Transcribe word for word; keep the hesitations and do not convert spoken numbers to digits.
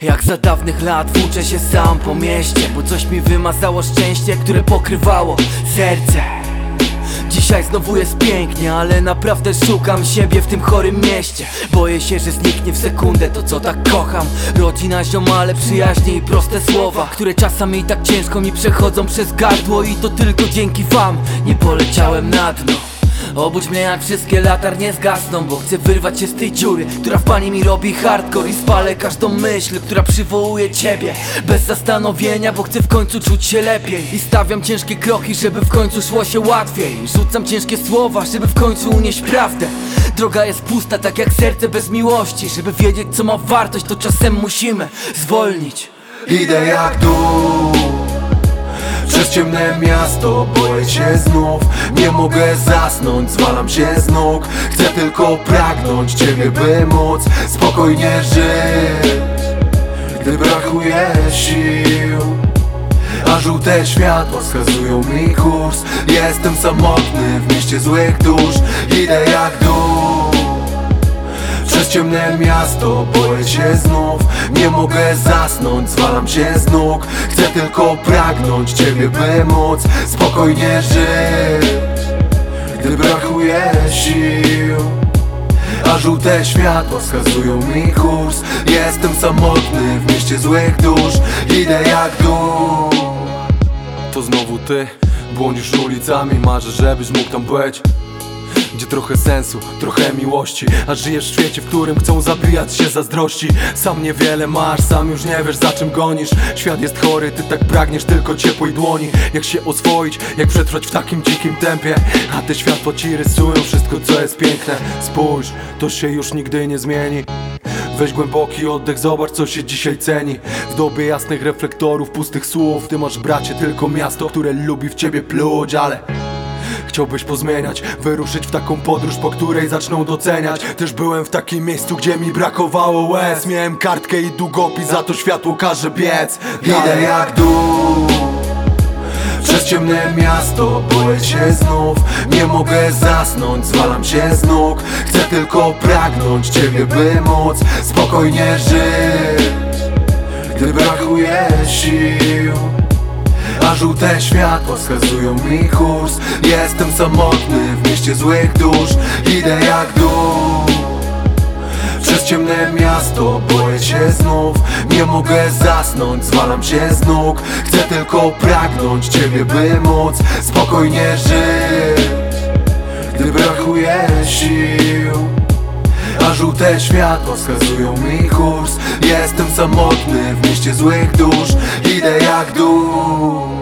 Jak za dawnych lat włóczę się sam po mieście, bo coś mi wymazało szczęście, które pokrywało serce. Dzisiaj znowu jest pięknie, ale naprawdę szukam siebie w tym chorym mieście. Boję się, że zniknie w sekundę to, co tak kocham. Rodzina, ziomale, przyjaźnie i proste słowa, które czasami tak ciężko mi przechodzą przez gardło. I to tylko dzięki wam nie poleciałem na dno. Obudź mnie jak wszystkie latarnie zgasną, bo chcę wyrwać się z tej dziury, która w pani mi robi hardcore. I spalę każdą myśl, która przywołuje ciebie bez zastanowienia, bo chcę w końcu czuć się lepiej. I stawiam ciężkie kroki, żeby w końcu szło się łatwiej. Rzucam ciężkie słowa, żeby w końcu unieść prawdę. Droga jest pusta, tak jak serce bez miłości. Żeby wiedzieć, co ma wartość, to czasem musimy zwolnić. Idę jak dół przez ciemne miasto, boję się znów. Nie mogę zasnąć, zwalam się z nóg. Chcę tylko pragnąć Ciebie, by móc spokojnie żyć, gdy brakuje sił. A żółte światła wskazują mi kurs. Jestem samotny w mieście złych dusz. Idę jak dół przez ciemne miasto, boję się znów. Nie mogę zasnąć, zwalam się z nóg. Chcę tylko pragnąć Ciebie, by móc spokojnie żyć, gdy brakuje sił. A żółte światła wskazują mi kurs. Jestem samotny w mieście złych dusz. Idę jak dół. To znowu ty, błądzisz ulicami, marzę, żebyś mógł tam być, gdzie trochę sensu, trochę miłości. A żyjesz w świecie, w którym chcą zabijać się zazdrości. Sam niewiele masz, sam już nie wiesz, za czym gonisz. Świat jest chory, ty tak pragniesz tylko ciepłej dłoni. Jak się oswoić, jak przetrwać w takim dzikim tempie. A te światła ci rysują wszystko, co jest piękne. Spójrz, to się już nigdy nie zmieni. Weź głęboki oddech, zobacz, co się dzisiaj ceni. W dobie jasnych reflektorów, pustych słów, ty masz, bracie, tylko miasto, które lubi w ciebie pluć. Ale chciałbyś pozmieniać, wyruszyć w taką podróż, po której zaczną doceniać. Też byłem w takim miejscu, gdzie mi brakowało łez. Miałem kartkę i długopis, za to światło każe biec. Idę jak dół przez ciemne miasto, boję się znów. Nie mogę zasnąć, zwalam się z nóg. Chcę tylko pragnąć Ciebie, by móc spokojnie żyć, gdy brakuje sił. A żółte światła wskazują mi kurs. Jestem samotny w mieście złych dusz. Idę jak dół przez ciemne miasto, boję się znów. Nie mogę zasnąć, zwalam się z nóg. Chcę tylko pragnąć Ciebie, by móc spokojnie żyć, gdy brakuje sił. A żółte światła wskazują mi kurs. Jestem samotny w mieście złych dusz. Idę jak dół.